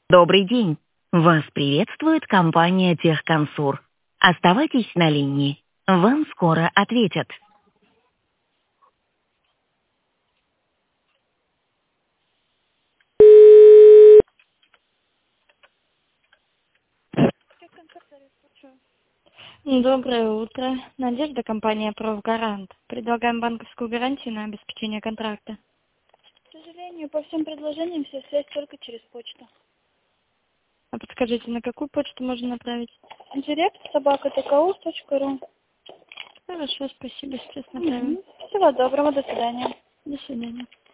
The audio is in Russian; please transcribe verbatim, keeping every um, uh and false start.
Добрый день. Вас приветствует компания Техконсур. Оставайтесь на линии. Вам скоро ответят. Доброе утро. Надежда, компания «Профгарант». Предлагаем банковскую гарантию на обеспечение контракта. К сожалению, по всем предложениям вся связь только через почту. А подскажите, на какую почту можно направить? Директ собака ткау точка ру. Хорошо, спасибо, сейчас направим. Всего доброго, до свидания. До свидания.